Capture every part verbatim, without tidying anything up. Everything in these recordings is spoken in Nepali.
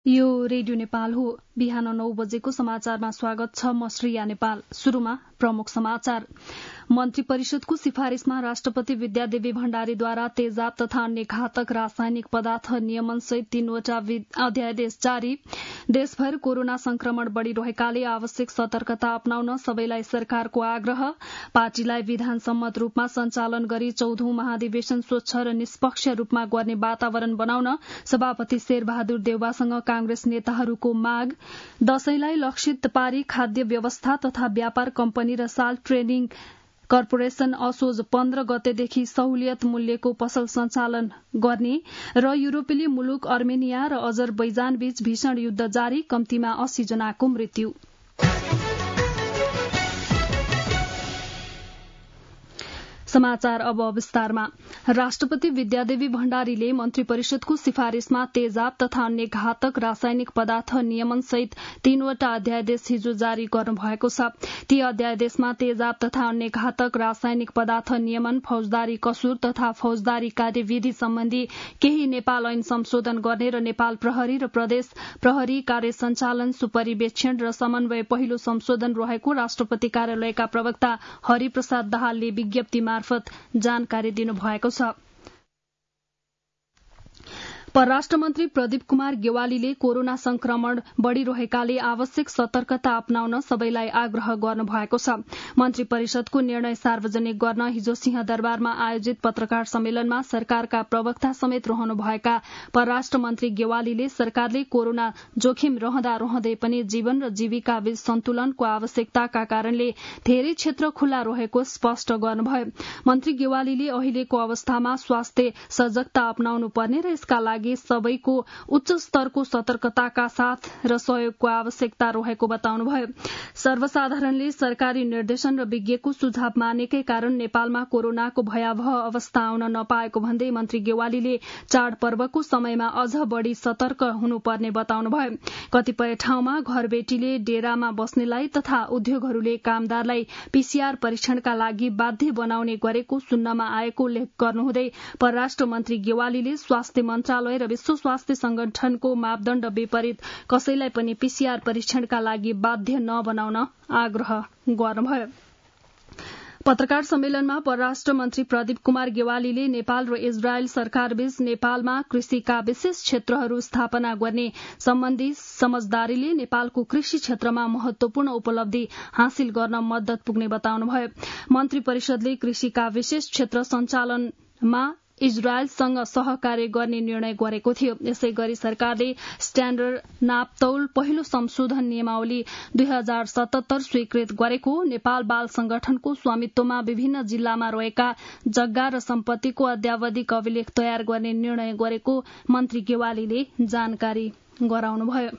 यो रेडियो नेपाल हो। बिहान नौ बजेको समाचारमा स्वागत छ। म श्रेया नेपाल। शुरूमा प्रमुख समाचार। मन्त्री परिषदको सिफारिशमा राष्ट्रपति विद्यादेवी भण्डारीद्वारा तेजाब तथा अन्य घातक रासायनिक पदार्थ नियमन सहित तीनवटा अध्यादेश जारी। देशभर कोरोना संक्रमण बढ़िरहेकाले आवश्यक सतर्कता अपनाउन सबैलाई सरकारको आग्रह। पार्टीलाई विधान सम्मत रूपमा सञ्चालन गरी चौधौं महाधिवेशन स्वच्छ र निष्पक्ष रूपमा गर्ने वातावरण बनाउन सभापति शेरबहादुर देउवासँग कांग्रेस नेताहरूको माग। दशैंलाई लक्षित पारी खाद्य व्यवस्था तथा व्यापार कम्पनी र साल ट्रेडिङ कर्पोरेशन असोज पन्ध्र गतेदेखि सहुलियत मूल्यको पसल सञ्चालन गर्ने र युरोपेली मुलुक अर्मेनिया र अजरबैजान बीच भीषण युद्ध जारी। कम्तीमा अस्सी जनाको मृत्यु। समाचार अब विस्तारमा। राष्ट्रपति विद्यादेवी भण्डारीले मन्त्री परिषदको सिफारिशमा तेजाब तथा अन्य घातक रासायनिक पदार्थ नियमन सहित तीनवटा अध्यादेश हिजो जारी गर्नुभएको छ। ती अध्यादेशमा तेजाब तथा अन्य घातक रासायनिक पदार्थ नियमन, फौजदारी कसुर तथा फौजदारी कार्यविधि सम्बन्धी केही नेपाल ऐन संशोधन गर्ने र नेपाल प्रहरी र प्रदेश प्रहरी कार्य सञ्चालन, सुपरिवेक्षण र समन्वय पहिलो संशोधन रहेको राष्ट्रपति कार्यालयका प्रवक्ता हरिप्रसाद दाहालले विज्ञप्ति मार्फत जानकारी दिनुभएको छ। परराष्ट्र मन्त्री प्रदीप कुमार गेवालीले कोरोना संक्रमण बढ़िरहेकाले आवश्यक सतर्कता अपनाउन सबैलाई आग्रह गर्नुभएको छ। मन्त्री परिषदको निर्णय सार्वजनिक गर्न हिजो सिंहदरबारमा आयोजित पत्रकार सम्मेलनमा सरकारका प्रवक्ता समेत रहनुभएका परराष्ट्र मन्त्री गेवालीले सरकारले कोरोना जोखिम रहँदा रहँदै पनि जीवन र जीविका बीच सन्तुलनको आवश्यकताका कारणले धेरै क्षेत्र खुल्ला रहेको स्पष्ट गर्नुभयो। मन्त्री गेवालीले अहिलेको अवस्थामा स्वास्थ्य सजगता अपनाउनु पर्ने र यसका लागि सबैको उच्च स्तरको सतर्कताका साथ र सहयोगको आवश्यकता रहेको बताउनुभयो। सर्वसाधारणले सरकारी निर्देशन र विज्ञको सुझाव मानेकै कारण नेपालमा कोरोनाको भयावह अवस्था आउन नपाएको भन्दै मन्त्री गेवालीले चाडपर्वको समयमा अझ बढ़ी सतर्क हुनुपर्ने बताउनुभयो। कतिपय ठाउँमा घरबेटीले डेरामा बस्नेलाई तथा उद्योगहरूले कामदारलाई पीसीआर परीक्षणका लागि बाध्य बनाउने गरेको सुन्नमा आएको उल्लेख गर्नुहुँदै परराष्ट्र मन्त्री गेवालीले स्वास्थ्य मन्त्रालय र विश्व स्वास्थ्य संगठनको मापदण्ड विपरीत कसैलाई पनि पीसीआर परीक्षणका लागि बाध्य नबनाउन आग्रह गर्नुभयो। पत्रकार सम्मेलनमा परराष्ट्र मन्त्री प्रदीप कुमार गेवालीले नेपाल र इजरायल सरकारबीच नेपालमा कृषिका विशेष क्षेत्रहरू स्थापना गर्ने सम्बन्धी समझदारीले नेपालको कृषि क्षेत्रमा महत्वपूर्ण उपलब्धि हासिल गर्न मद्दत पुग्ने बताउनुभयो। मन्त्री परिषदले कृषिका विशेष क्षेत्र सञ्चालनमा इजरायलसँग सहकार्य गर्ने निर्णय गरेको थियो। यसै गरी सरकारले स्ट्याण्डर्ड नापतौल पहिलो संशोधन नियमावली दुई हजार सतहत्तर स्वीकृत गरेको, नेपाल बाल संगठनको स्वामित्वमा विभिन्न जिल्लामा रहेका जग्गा र सम्पत्तिको अद्यावधिक अभिलेख तयार गर्ने निर्णय गरेको मन्त्री गेवालीले जानकारी गराउनुभयो।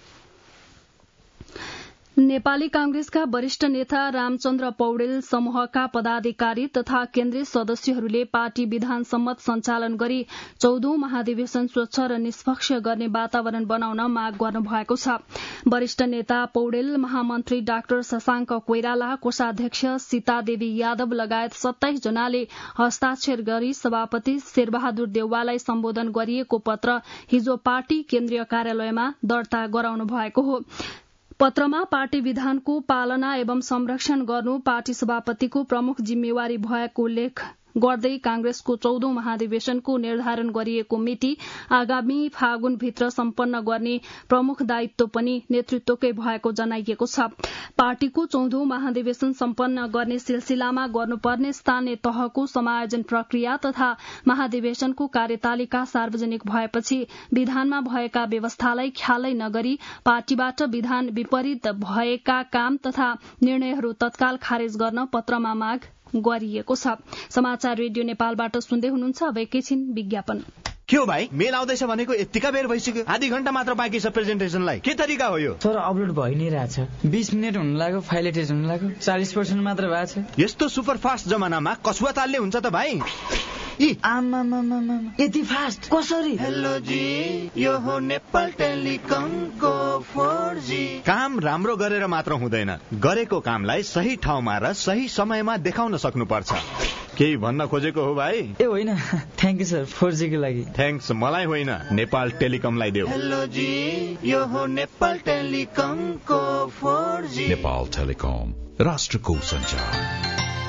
नेपाली कांग्रेसका वरिष्ठ नेता रामचन्द्र पौडेल समूहका पदाधिकारी तथा केन्द्रीय सदस्यहरूले पार्टी विधान सम्मत सञ्चालन गरी चौधौं महाधिवेशन स्वच्छ र निष्पक्ष गर्ने वातावरण बनाउन माग गर्नुभएको छ। वरिष्ठ नेता पौडेल, महामन्त्री डाक्टर शशाङ्क कोइराला, कोषाध्यक्ष सीतादेवी यादव लगायत सत्ताइस जनाले हस्ताक्षर गरी सभापति शेरबहादुर देउवालाई सम्बोधन गरिएको पत्र हिजो पार्टी केन्द्रीय कार्यालयमा दर्ता गराउनु भएको हो। पत्रमा पार्टी विधानको पालना एवं संरक्षण गर्नु पार्टी सभापतिको प्रमुख जिम्मेवारी भएको उल्लेख गर्दै कांग्रेसको चौधौं महाधिवेशनको निर्धारण गरिएको मिति आगामी फागुनभित्र सम्पन्न गर्ने प्रमुख दायित्व पनि नेतृत्वकै भएको जनाइएको छ। पार्टीको चौधौं महाधिवेशन सम्पन्न गर्ने सिलसिलामा गर्नुपर्ने स्थानीय तहको समायोजन प्रक्रिया तथा महाधिवेशनको कार्यतालिका सार्वजनिक भएपछि विधानमा भएका व्यवस्थालाई ख्यालै नगरी पार्टीबाट विधान विपरीत भएका काम तथा निर्णयहरू तत्काल खारेज गर्न पत्रमा माग गरिएको छ। समाचार रेडियो नेपालबाट सुन्दै हुनुहुन्छ। अब एकैछिन विज्ञापन। के हो भाइ, मेल आउँदैछ भनेको यतिका बेर भइसक्यो, आधी घण्टा मात्र बाँकी छ प्रेजेन्टेसनलाई। के तरिका हो यो? सर अपलोड भइ नै रहेछ, बीस मिनट हुन लाग्यो, फाइल एटेच हुन लाग्यो, चालीस पर्सेन्ट मात्र भएको छ। यस्तो सुपर फास्ट जमानामा कछुवा तालले हुन्छ त भाइ? यति फास्ट कसरी? हेलो जी, यो हो नेपाल टेलिकमको फोर जी। काम राम्रो गरेर मात्र हुँदैन, गरेको कामलाई सही ठाउँमा र सही समयमा देखाउन सक्नुपर्छ। केही भन्न खोजेको हो भाइ? ए होइन, thank you sir four G को लागि। थ्याङ्क्स मलाई होइन, नेपाल टेलिकमलाई देऊ। हेलो जी, यो हो नेपाल टेलिकमको फोर जी। नेपाल टेलिकम, राष्ट्रको सञ्चार।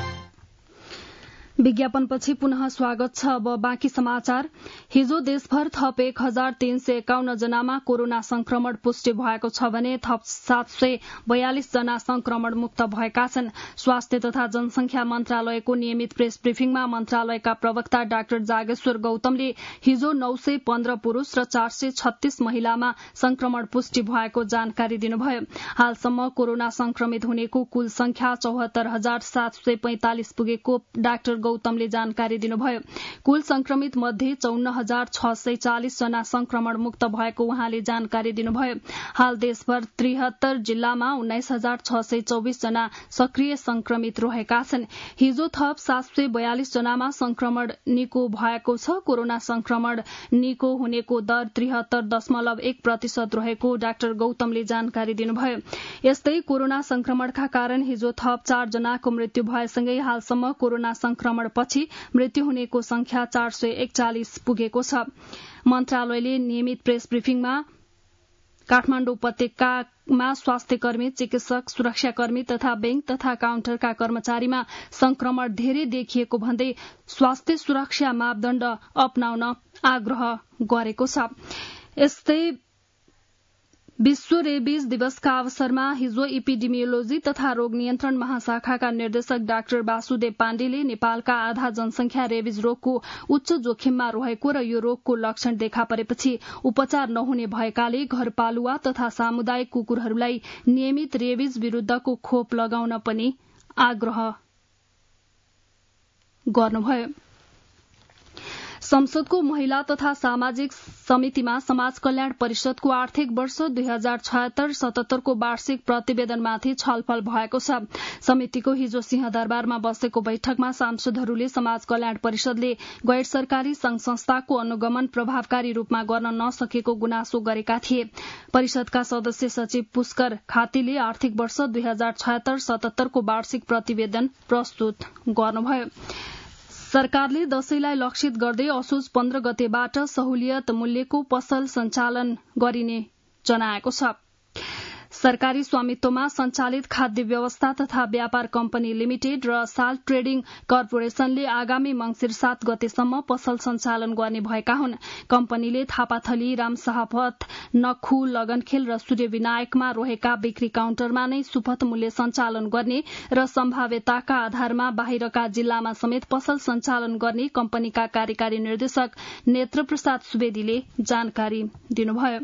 विज्ञापनपछि पुनः स्वागत छ। अब बाँकी समाचार। हिजो देशभर थप एक हजार तीन सय एकाउन्न जनामा कोरोना संक्रमण पुष्टि भएको छ भने थप सात सय बयालिस जना संक्रमण मुक्त भएका छन्। स्वास्थ्य तथा जनसंख्या मन्त्रालयको नियमित प्रेस ब्रिफिङमा मन्त्रालयका प्रवक्ता डाक्टर जागेश्वर गौतमले हिजो नौ सय पन्ध्र पुरूष र चार सय छत्तीस महिलामा संक्रमण पुष्टि भएको जानकारी दिनुभयो। हालसम्म कोरोना संक्रमित हुनेको कुल संख्या चौहत्तर हजार सात सय पैंतालिस पुगेको डाक्टर गौतमले जानकारी दिनुभयो। कुल संक्रमित मध्ये चौन्न हजार छ सय चालिस जना संक्रमण मुक्त भएको उहाँले जानकारी दिनुभयो। हाल देशभर त्रिहत्तर जिल्लामा उन्नाइस हजार छ सय चौबिस जना सक्रिय संक्रमित रहेका छन्। हिजो थप सात सय बयालिस जनामा संक्रमण निको भएको छ। कोरोना संक्रमण निको हुनेको दर त्रिहत्तर दशमलव एक प्रतिशत रहेको डाक्टर गौतमले जानकारी दिनुभयो। यस्तै कोरोना संक्रमणका कारण हिजो थप चार जनाको मृत्यु भएसँगै हालसम्म कोरोना संक्रमण पछि मृत्यु हुनेको संख्या चार सय एकचालिस पुगेको छ। मन्त्रालयले नियमित प्रेस ब्रिफिङमा काठमाडौँ उपत्यकामा स्वास्थ्यकर्मी, चिकित्सक, सुरक्षाकर्मी तथा बैंक तथा काउन्टरका कर्मचारीमा संक्रमण धेरै देखिएको भन्दै स्वास्थ्य सुरक्षा मापदण्ड अपनाउन आग्रह गरेको छ। यस्तै विश्व रेबिज दिवसका अवसरमा हिजो इपिडेमियोलोजी तथा रोग नियन्त्रण महाशाखाका निर्देशक डाक्टर वासुदेव पाण्डेले नेपालका आधा जनसंख्या रेबिज रोगको उच्च जोखिममा रहेको र यो रोगको लक्षण देखा परेपछि उपचार नहुने भएकाले घरपालुवा तथा सामुदायिक कुकुरहरूलाई नियमित रेबिज विरूद्धको खोप लगाउन पनि आग्रह गर्नुभयो। संसदको महिला तथा सामाजिक समितिमा समाज कल्याण परिषदको आर्थिक वर्ष दुई हजार छयत्तर सतहत्तरको वार्षिक प्रतिवेदनमाथि छलफल भएको छ। समितिको हिजो सिंहदरबारमा बसेको बैठकमा सांसदहरूले समाज कल्याण परिषदले गैर सरकारी संघ संस्थाको अनुगमन प्रभावकारी रूपमा गर्न नसकेको गुनासो गरेका थिए। परिषदका सदस्य सचिव पुष्कर खातीले आर्थिक वर्ष दुई हजार छयत्तर सतहत्तरको वार्षिक प्रतिवेदन प्रस्तुत गर्नुभयो। सरकारले दशैंलाई लक्षित गर्दै असोज पन्ध्र गतेबाट सहुलियत मूल्यको पसल सञ्चालन गरिने जनाएको छ। सरकारी स्वामित्वमा सञ्चालित खाद्य व्यवस्था तथा व्यापार कम्पनी लिमिटेड र साल्ट ट्रेडिङ कर्पोरेशनले आगामी मंसिर सात गतेसम्म पसल सञ्चालन गर्ने भएका हुन्। कम्पनीले थापाथली, रामशाहपथ, नखु, लगनखेल र सूर्यविनायकमा रहेका बिक्री काउन्टरमा नै सुपथ मूल्य सञ्चालन गर्ने र सम्भाव्यताका आधारमा बाहिरका जिल्लामा समेत पसल सञ्चालन गर्ने कम्पनीका कार्यकारी निर्देशक नेत्रप्रसाद सुवेदीले जानकारी दिनुभयो।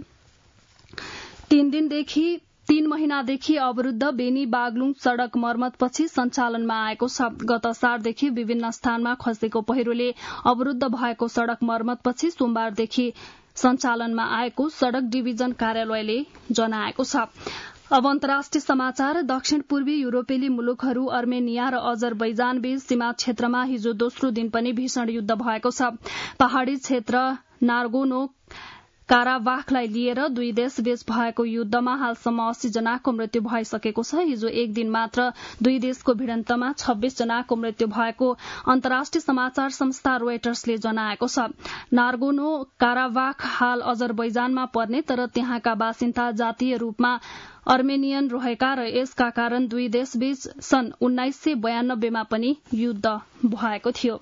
तीन दिनदेखि तीन महिनादेखि अवरूद्ध बेनी बागलुङ सड़क मर्मतपछि सञ्चालनमा आएको छ। गत असारदेखि विभिन्न स्थानमा खसेको पहिरोले अवरूद्ध भएको सड़क मर्मतपछि सोमबारदेखि सञ्चालनमा आएको सड़क डिभिजन कार्यालयले जनाएको छ। अब अन्तर्राष्ट्रिय समाचार। दक्षिण पूर्वी युरोपेली मुलुकहरू अर्मेनिया र अजरबैजान बीच सीमा क्षेत्रमा हिजो दोस्रो दिन पनि भीषण युद्ध भएको छ। पहाड़ी क्षेत्र नार्गोनो काराबाखलाई लिएर दुई देशबीच भएको युद्धमा हालसम्म अस्सी जनाको मृत्यु भइसकेको छ। हिजो एक दिन मात्र दुई देशको भिडन्तमा छब्बीस जनाको मृत्यु भएको अन्तर्राष्ट्रिय समाचार संस्था रोयटर्सले जनाएको छ। नार्गोनो काराबाख हाल अजरबैजानमा पर्ने तर त्यहाँका बासिन्दा जातीय रूपमा अर्मेनियन रहेका र यसका कारण दुई देशबीच सन् उन्नाइस सय बयानब्बेमा पनि युद्ध भएको थियो।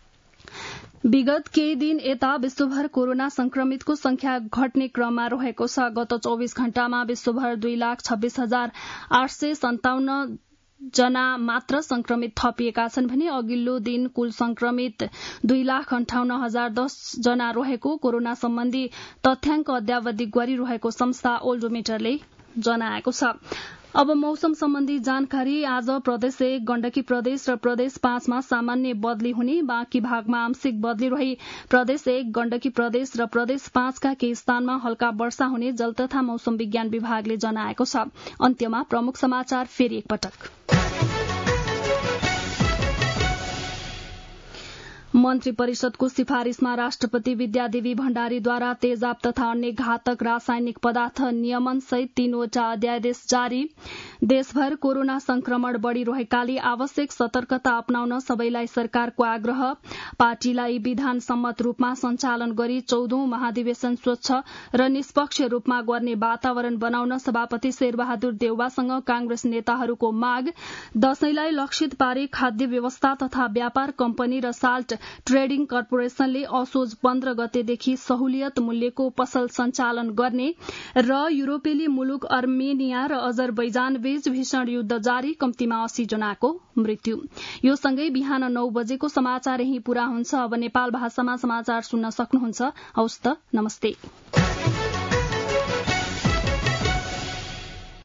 विगत केही दिन यता विश्वभर कोरोना संक्रमितको संख्या घट्ने क्रममा रहेको छ। गत चौविस घण्टामा विश्वभर दुई लाख छब्बीस हजार आठ सय सन्ताउन्न जना मात्र संक्रमित थपिएका छन् भने अघिल्लो दिन कुल संक्रमित दुई लाख अन्ठाउन्न हजार दस जना रहेको कोरोना सम्बन्धी तथ्याङ्क अद्यावधि गरिरहेको संस्था ओल्डोमिटरले जनाएको छ। अब मौसम सम्बन्धी जानकारी। आज प्रदेश एक, गण्डकी प्रदेश र प्रदेश पाँचमा सामान्य बदली हुने, बाँकी भागमा आंशिक बदली रही प्रदेश एक, गण्डकी प्रदेश र प्रदेश पाँचका केही स्थानमा हल्का वर्षा हुने जल तथा मौसम विज्ञान विभागले जनाएको छ। अन्त्यमा प्रमुख समाचार फेरि एकपटक। मन्त्री परिषदको सिफारिशमा राष्ट्रपति विद्यादेवी भण्डारीद्वारा तेजाब तथा अन्य घातक रासायनिक पदार्थ नियमन सहित तीनवटा अध्यादेश जारी। देशभर कोरोना संक्रमण बढ़िरहेकाले आवश्यक सतर्कता अपनाउन सबैलाई सरकारको आग्रह। पार्टीलाई विधान सम्मत रूपमा सञ्चालन गरी चौधौं महाधिवेशन स्वच्छ र निष्पक्ष रूपमा गर्ने वातावरण बनाउन सभापति शेरबहादुर देउवासँग कांग्रेस नेताहरूको माग। दशैंलाई लक्षित पारे खाद्य व्यवस्था तथा व्यापार कम्पनी र साल्ट ट्रेडिङ कर्पोरेशनले असोज पन्ध्र गतेदेखि सहुलियत मूल्यको पसल सञ्चालन गर्ने। र युरोपेली मुलुक अर्मेनिया र अजरबैजान बीच भीषण युद्ध जारी, कम्तीमा अस्सी जनाको मृत्यु। यो सँगै बिहान नौ बजेको समाचार यही पूरा हुन्छ। अब नेपाल भाषामा समाचार सुन्न सक्नुहुन्छ। हवस् त, नमस्ते।